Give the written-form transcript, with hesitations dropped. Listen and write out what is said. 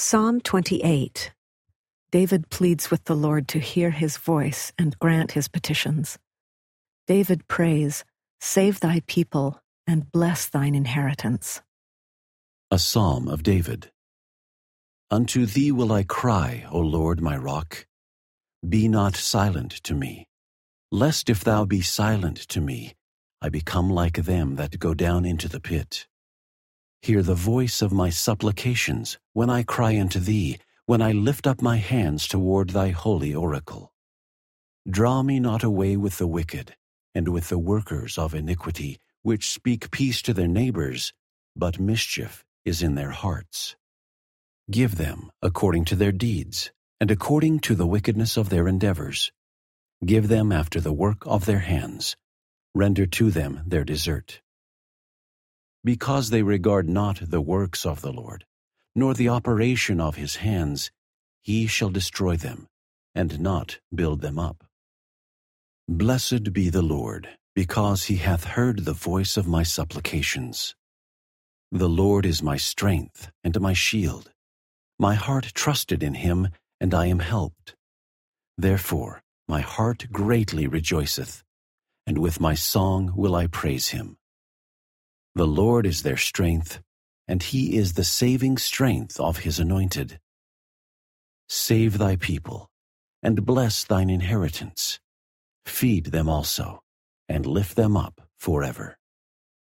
Psalm 28. David pleads with the Lord to hear his voice and grant his petitions. David prays, "Save thy people and bless thine inheritance." A Psalm of David. Unto thee will I cry, O Lord my rock. Be not silent to me, lest if thou be silent to me, I become like them that go down into the pit. Hear the voice of my supplications when I cry unto thee, when I lift up my hands toward thy holy oracle. Draw me not away with the wicked, and with the workers of iniquity, which speak peace to their neighbors, but mischief is in their hearts. Give them according to their deeds, and according to the wickedness of their endeavors. Give them after the work of their hands. Render to them their desert. Because they regard not the works of the Lord, nor the operation of his hands, he shall destroy them, and not build them up. Blessed be the Lord, because he hath heard the voice of my supplications. The Lord is my strength and my shield. My heart trusted in him, and I am helped. Therefore my heart greatly rejoiceth, and with my song will I praise him. The Lord is their strength, and he is the saving strength of his anointed. Save thy people, and bless thine inheritance. Feed them also, and lift them up forever.